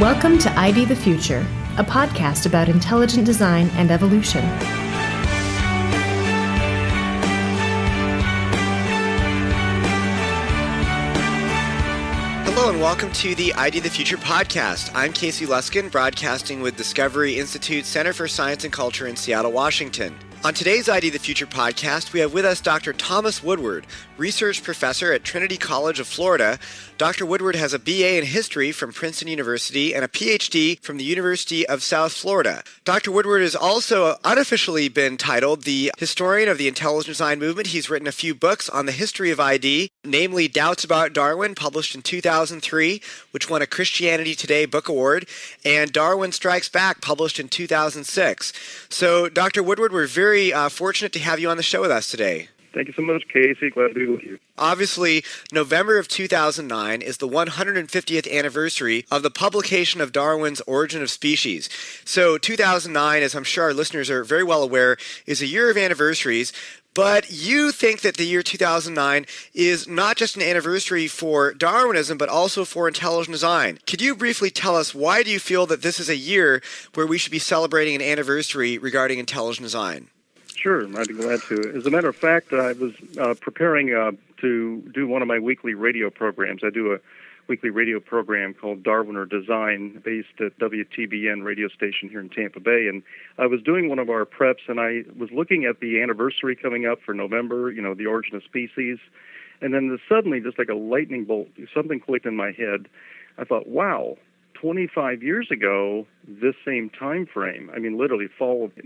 Welcome to ID the Future, a podcast about intelligent design and evolution. Hello and welcome to the ID the Future podcast. I'm Casey Luskin, broadcasting with Discovery Institute Center for Science and Culture in Seattle, Washington. On today's ID the Future podcast, we have with us Dr. Thomas Woodward, research professor at Trinity College of Florida. Dr. Woodward has a BA in history from Princeton University and a PhD from the University of South Florida. Dr. Woodward has also unofficially been titled the historian of the intelligent design movement. He's written a few books on the history of ID, namely Doubts About Darwin, published in 2003, which won a Christianity Today Book Award, and Darwin Strikes Back, published in 2006. So, Dr. Woodward, we're very fortunate to have you on the show with us today. Thank you so much, Casey. Glad to be with you. Obviously, November of 2009 is the 150th anniversary of the publication of Darwin's Origin of Species. So 2009, as I'm sure our listeners are very well aware, is a year of anniversaries. But you think that the year 2009 is not just an anniversary for Darwinism, but also for intelligent design. Could you briefly tell us why do you feel that this is a year where we should be celebrating an anniversary regarding intelligent design? Sure, I'd be glad to. As a matter of fact, I was preparing to do one of my weekly radio programs. I do a weekly radio program called Darwin or Design, based at WTBN radio station here in Tampa Bay. And I was doing one of our preps, and I was looking at the anniversary coming up for November, the Origin of Species. And then suddenly, just like a lightning bolt, something clicked in my head. I thought, wow, 25 years ago, this same time frame, literally fall of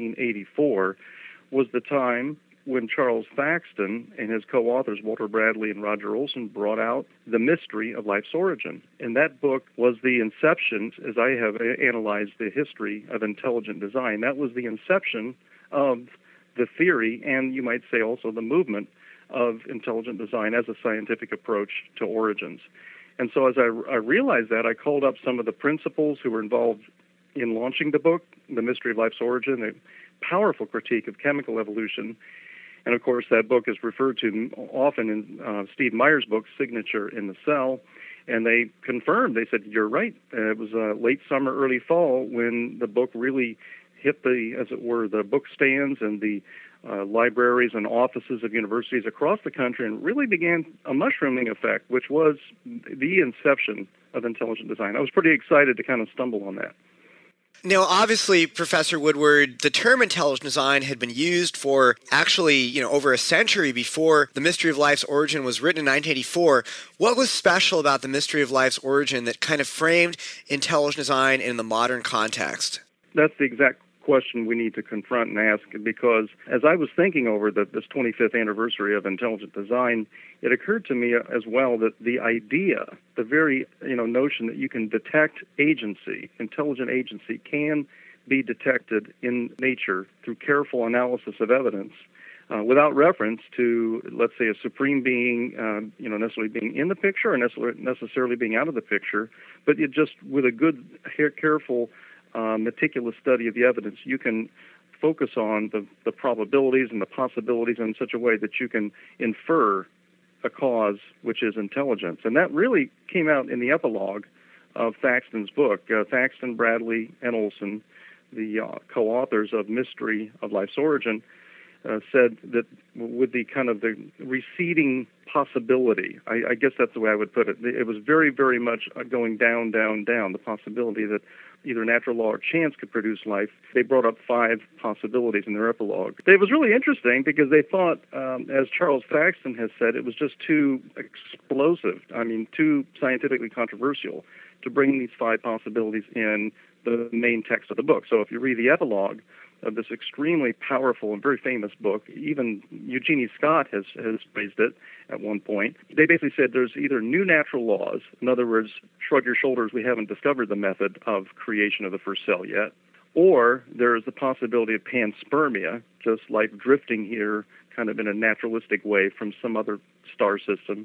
1984, was the time when Charles Thaxton and his co-authors, Walter Bradley and Roger Olson, brought out The Mystery of Life's Origin. And that book was the inception, as I have analyzed the history of intelligent design, that was the inception of the theory, and you might say also the movement of intelligent design as a scientific approach to origins. And so as I realized that, I called up some of the principals who were involved in launching the book, The Mystery of Life's Origin, a powerful critique of chemical evolution. And, of course, that book is referred to often in Steve Meyer's book, Signature in the Cell. And they confirmed, they said, you're right. It was late summer, early fall when the book really hit the book stands and the libraries and offices of universities across the country, and really began a mushrooming effect, which was the inception of intelligent design. I was pretty excited to kind of stumble on that. Now, obviously, Professor Woodward, the term intelligent design had been used for actually, over a century before The Mystery of Life's Origin was written in 1984. What was special about The Mystery of Life's Origin that kind of framed intelligent design in the modern context? That's the exact question we need to confront and ask, because as I was thinking over this 25th anniversary of intelligent design, it occurred to me as well that the idea, the very notion that you can detect agency, intelligent agency, can be detected in nature through careful analysis of evidence, without reference to, let's say, a supreme being, necessarily being in the picture or necessarily being out of the picture, but it just with a good, careful, meticulous study of the evidence, you can focus on the probabilities and the possibilities in such a way that you can infer a cause which is intelligence. And that really came out in the epilogue of Thaxton's book. Thaxton, Bradley, and Olson, the co-authors of Mystery of Life's Origin, said that with the kind of the receding possibility, I guess that's the way I would put it, it was very, very much going down, down, down, the possibility that either natural law or chance could produce life. They brought up 5 possibilities in their epilogue. It was really interesting because they thought, as Charles Thaxton has said, it was just too explosive, too scientifically controversial to bring these 5 possibilities in the main text of the book. So if you read the epilogue of this extremely powerful and very famous book, even Eugenie Scott has praised it at one point. They basically said there's either new natural laws, in other words, shrug your shoulders, we haven't discovered the method of creation of the first cell yet, or there's the possibility of panspermia, just life drifting here kind of in a naturalistic way from some other star system,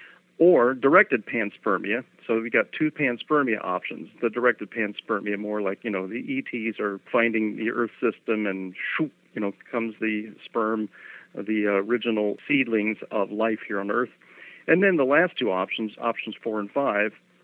or directed panspermia. So we got 2 panspermia options. The directed panspermia, more like, the ETs are finding the Earth system and comes the sperm, the original seedlings of life here on Earth. And then the last 2 options, options 4 and 5,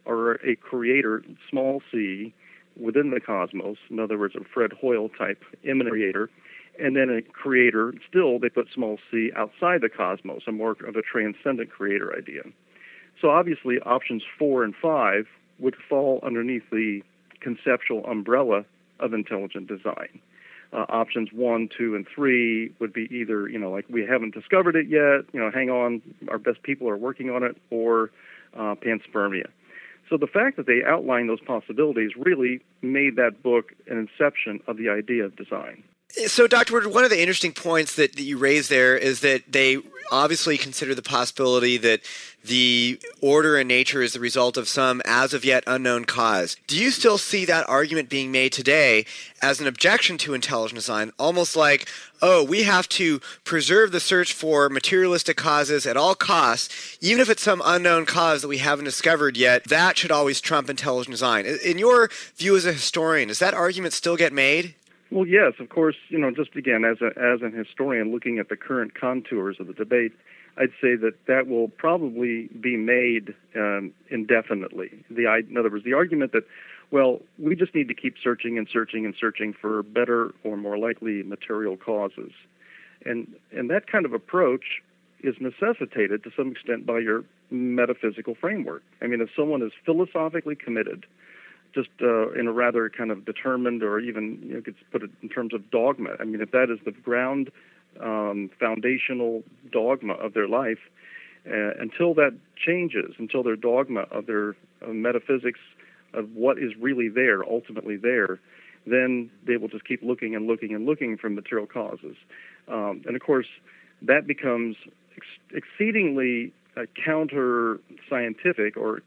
or a creator, small c, within the cosmos. In other words, a Fred Hoyle type immanent creator. And then a creator, still, they put small c outside the cosmos, a more of a transcendent creator idea. So obviously, options 4 and 5 would fall underneath the conceptual umbrella of intelligent design. Options 1, 2, and 3 would be either, like we haven't discovered it yet, hang on, our best people are working on it, or panspermia. So the fact that they outlined those possibilities really made that book an inception of the idea of design. So, Dr. Woodward, one of the interesting points that you raised there is that they obviously consider the possibility that the order in nature is the result of some as-of-yet unknown cause. Do you still see that argument being made today as an objection to intelligent design, almost like, we have to preserve the search for materialistic causes at all costs, even if it's some unknown cause that we haven't discovered yet, that should always trump intelligent design? In your view as a historian, does that argument still get made? Well, yes, of course, just again, as an historian looking at the current contours of the debate, I'd say that will probably be made indefinitely. In other words, the argument that, we just need to keep searching and searching and searching for better or more likely material causes. And that kind of approach is necessitated to some extent by your metaphysical framework. I mean, if someone is philosophically committed, just in a rather kind of determined, or even you could put it in terms of dogma. I mean, if that is the ground foundational dogma of their life, until that changes, until their dogma of their metaphysics of what is really there, ultimately there, then they will just keep looking and looking and looking for material causes. And of course, that becomes exceedingly counter-scientific, or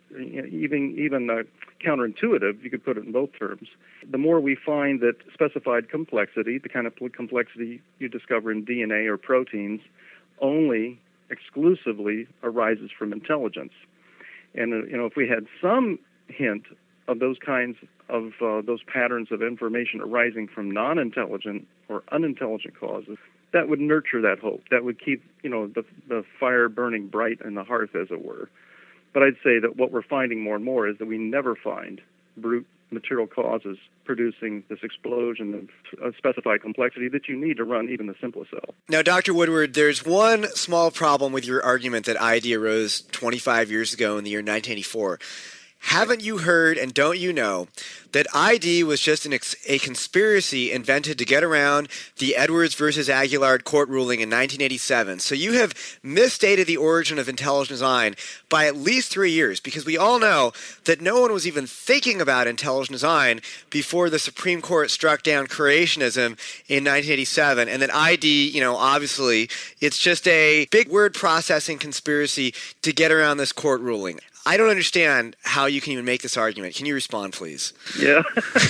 even counterintuitive, you could put it in both terms. The more we find that specified complexity, the kind of complexity you discover in DNA or proteins, only exclusively arises from intelligence. And if we had some hint of those kinds of those patterns of information arising from non-intelligent or unintelligent causes, that would nurture that hope. That would keep, the fire burning bright in the hearth, as it were. But I'd say that what we're finding more and more is that we never find brute material causes producing this explosion of specified complexity that you need to run even the simplest cell. Now, Dr. Woodward, there's one small problem with your argument that ID arose 25 years ago in the year 1984. Haven't you heard, and don't you know, that ID was just a conspiracy invented to get around the Edwards versus Aguillard court ruling in 1987? So you have misstated the origin of intelligent design by at least 3 years, because we all know that no one was even thinking about intelligent design before the Supreme Court struck down creationism in 1987, and that ID, obviously, it's just a big word processing conspiracy to get around this court ruling. I don't understand how you can even make this argument. Can you respond, please? Yeah.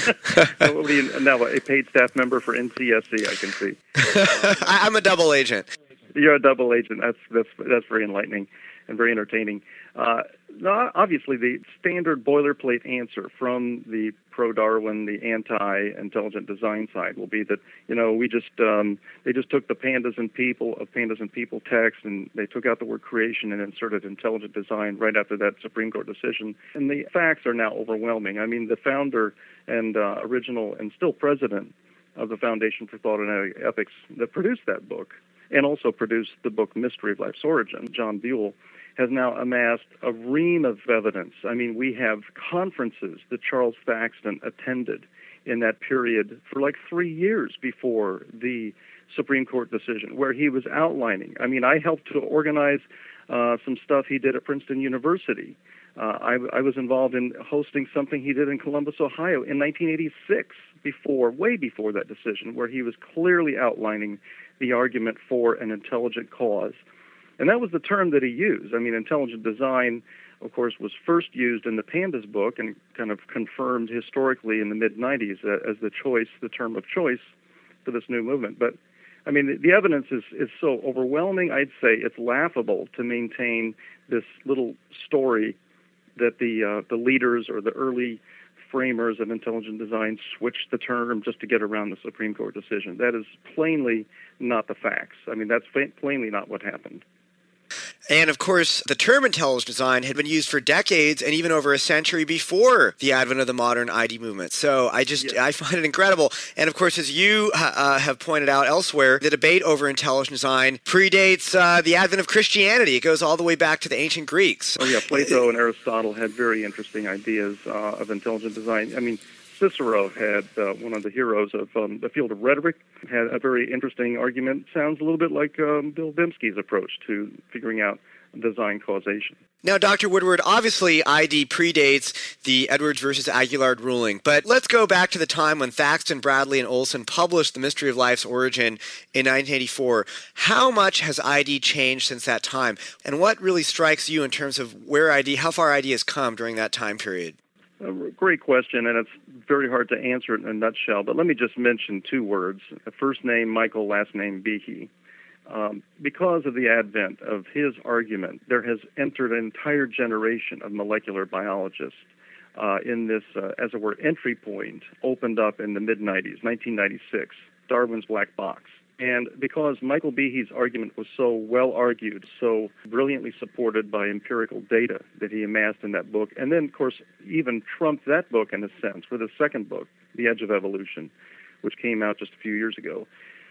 Now, a paid staff member for NCSC, I can see. I'm a double agent. You're a double agent. That's very enlightening and very entertaining. Obviously, the standard boilerplate answer from the pro-Darwin, the anti-intelligent design side will be that they just took the Pandas and People text, and they took out the word creation and inserted intelligent design right after that Supreme Court decision. And the facts are now overwhelming. I mean, the founder and original and still president of the Foundation for Thought and Ethics that produced that book, and also produced the book Mystery of Life's Origin, John Buell, has now amassed a ream of evidence. I mean, we have conferences that Charles Thaxton attended in that period for like 3 years before the Supreme Court decision, where he was outlining. I mean, I helped to organize some stuff he did at Princeton University. I was involved in hosting something he did in Columbus, Ohio in 1986, way before that decision, where he was clearly outlining the argument for an intelligent cause. And that was the term that he used. I mean, intelligent design, of course, was first used in the Pandas book and kind of confirmed historically in the mid-'90s as the term of choice for this new movement. But, I mean, the evidence is so overwhelming, I'd say it's laughable to maintain this little story that the leaders or the early framers of intelligent design switched the term just to get around the Supreme Court decision. That is plainly not the facts. I mean, that's plainly not what happened. And of course, the term intelligent design had been used for decades and even over a century before the advent of the modern ID movement. So I find it incredible. And of course, as you have pointed out elsewhere, the debate over intelligent design predates the advent of Christianity. It goes all the way back to the ancient Greeks. Oh yeah, Plato and Aristotle had very interesting ideas of intelligent design. I mean, Cicero had, one of the heroes of the field of rhetoric, had a very interesting argument. Sounds a little bit like Bill Dembski's approach to figuring out design causation. Now, Dr. Woodward, obviously ID predates the Edwards versus Aguillard ruling, but let's go back to the time when Thaxton, Bradley, and Olson published The Mystery of Life's Origin in 1984. How much has ID changed since that time, and what really strikes you in terms of how far ID has come during that time period? Great question, and it's very hard to answer it in a nutshell, but let me just mention two words. First name Michael, last name Behe. Because of the advent of his argument, there has entered an entire generation of molecular biologists in this, as it were, entry point opened up in the mid-90s, 1996, Darwin's Black Box. And because Michael Behe's argument was so well argued, so brilliantly supported by empirical data that he amassed in that book, and then, of course, even trumped that book in a sense with his second book, The Edge of Evolution, which came out just a few years ago,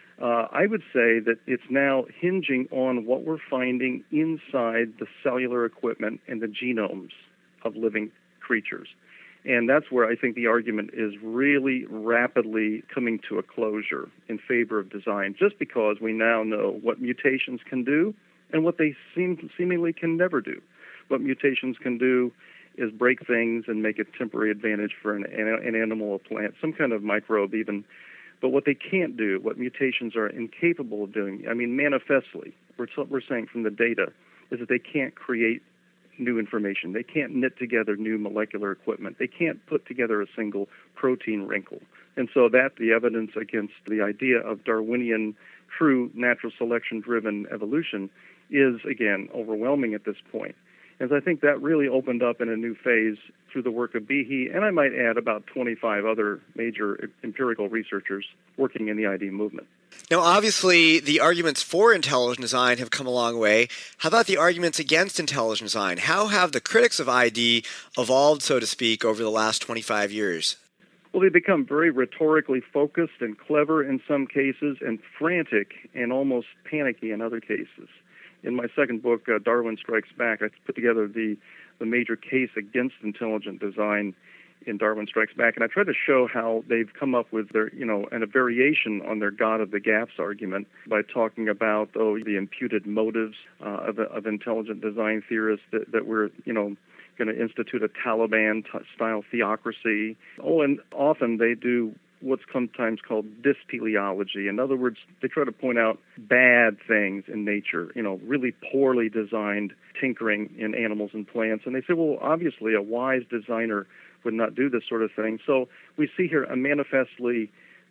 I would say that it's now hinging on what we're finding inside the cellular equipment and the genomes of living creatures. And that's where I think the argument is really rapidly coming to a closure in favor of design, just because we now know what mutations can do and what they seemingly can never do. What mutations can do is break things and make a temporary advantage for an animal or plant, some kind of microbe even. But what they can't do, what mutations are incapable of doing, I mean, manifestly, we're saying from the data, is that they can't create new information. They can't knit together new molecular equipment. They can't put together a single protein wrinkle. And so that's the evidence against the idea of Darwinian, true natural selection-driven evolution is, again, overwhelming at this point. And I think that really opened up in a new phase through the work of Behe, and I might add about 25 other major empirical researchers working in the ID movement. Now, obviously, the arguments for intelligent design have come a long way. How about the arguments against intelligent design? How have the critics of ID evolved, so to speak, over the last 25 years? Well, they've become very rhetorically focused and clever in some cases and frantic and almost panicky in other cases. In my second book, Darwin Strikes Back, I put together the major case against intelligent design in Darwin Strikes Back, and I try to show how they've come up with their, and a variation on their God of the Gaps argument by talking about, the imputed motives of intelligent design theorists that we're, going to institute a Taliban-style theocracy. And often they do what's sometimes called dysteleology. In other words, they try to point out bad things in nature, really poorly designed tinkering in animals and plants. And they say, well, obviously a wise designer would not do this sort of thing. So we see here a manifestly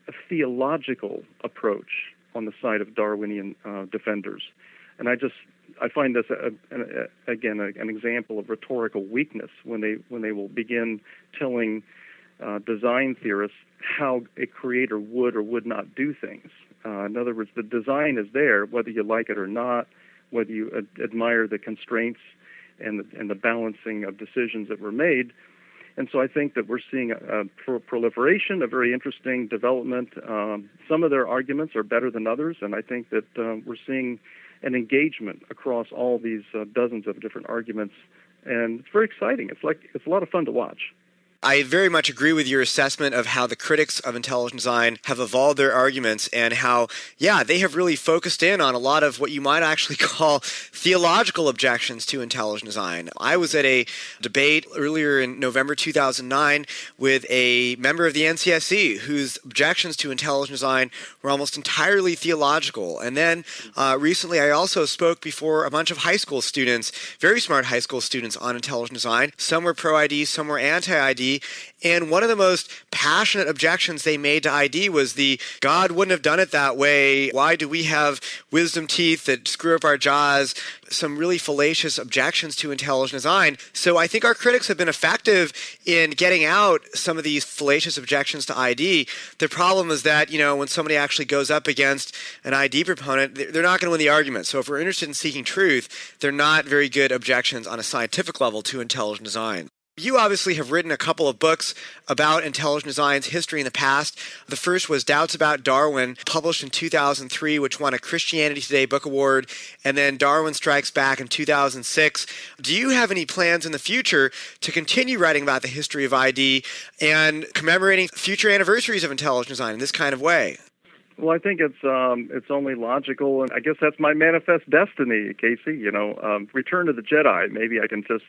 theological approach on the side of Darwinian defenders. And I find this, again, an example of rhetorical weakness when they will begin telling design theorists how a creator would or would not do things. In other words, the design is there, whether you like it or not, whether you admire the constraints and the balancing of decisions that were made. And so I think that we're seeing a proliferation, a very interesting development. Some of their arguments are better than others, and I think that we're seeing an engagement across all these dozens of different arguments, and it's very exciting. It's a lot of fun to watch. I very much agree with your assessment of how the critics of intelligent design have evolved their arguments and how, they have really focused in on a lot of what you might actually call theological objections to intelligent design. I was at a debate earlier in November 2009 with a member of the NCSC whose objections to intelligent design were almost entirely theological. And then recently I also spoke before a bunch of high school students, very smart high school students, on intelligent design. Some were pro-ID, some were anti-ID. ID. And one of the most passionate objections they made to ID was God wouldn't have done it that way. Why do we have wisdom teeth that screw up our jaws? Some really fallacious objections to intelligent design. So I think our critics have been effective in getting out some of these fallacious objections to ID. The problem is that, when somebody actually goes up against an ID proponent, they're not going to win the argument. So if we're interested in seeking truth, they're not very good objections on a scientific level to intelligent design. You obviously have written a couple of books about intelligent design's history in the past. The first was Doubts About Darwin, published in 2003, which won a Christianity Today Book Award, and then Darwin Strikes Back in 2006. Do you have any plans in the future to continue writing about the history of ID and commemorating future anniversaries of intelligent design in this kind of way? Well, I think it's only logical, and I guess that's my manifest destiny, Casey. Return to the Jedi. Maybe I can just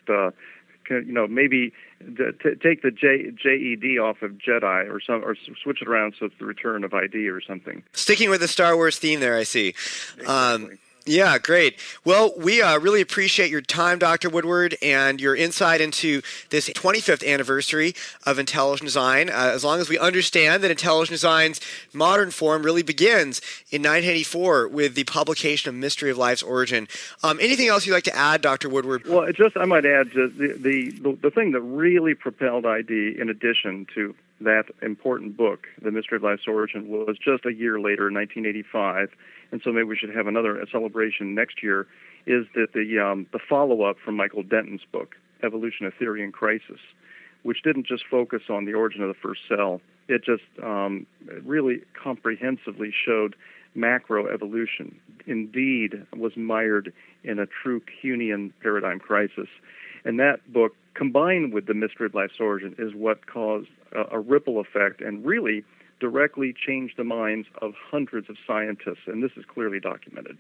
maybe take the JED off of Jedi or switch it around so it's the return of ID or something. Sticking with the Star Wars theme there, I see. Exactly. Yeah, great. Well, we really appreciate your time, Dr. Woodward, and your insight into this 25th anniversary of intelligent design. As long as we understand that intelligent design's modern form really begins in 1984 with the publication of Mystery of Life's Origin. Anything else you'd like to add, Dr. Woodward? Well, I might add the thing that really propelled ID, in addition to that important book, The Mystery of Life's Origin, was just a year later, 1985. And so maybe we should have a celebration next year, is that the follow-up from Michael Denton's book, Evolution, a Theory in Crisis, which didn't just focus on the origin of the first cell. It just really comprehensively showed macroevolution. Indeed, was mired in a true Kuhnian paradigm crisis. And that book, combined with The Mystery of Life's Origin, is what caused a ripple effect and really directly changed the minds of hundreds of scientists, and this is clearly documented.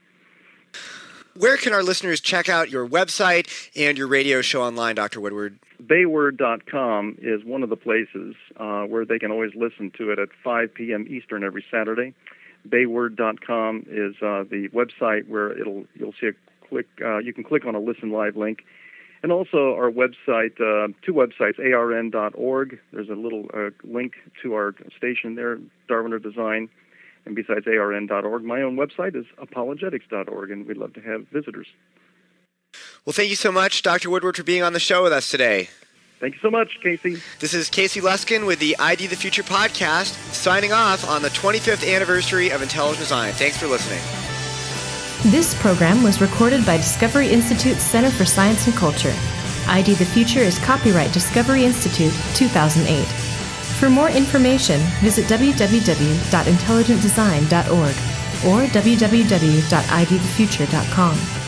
Where can our listeners check out your website and your radio show online, Dr. Woodward? Bayword.com is one of the places where they can always listen to it at 5 p.m. Eastern every Saturday. Bayword.com is the website where you'll see you can click on a Listen Live link. And also our website, two websites, arn.org. There's a little link to our station there, Darwin Design. And besides arn.org, my own website is apologetics.org, and we'd love to have visitors. Well, thank you so much, Dr. Woodward, for being on the show with us today. Thank you so much, Casey. This is Casey Luskin with the ID the Future podcast, signing off on the 25th anniversary of Intelligent Design. Thanks for listening. This program was recorded by Discovery Institute's Center for Science and Culture. ID the Future is copyright Discovery Institute 2008. For more information, visit www.intelligentdesign.org or www.idthefuture.com.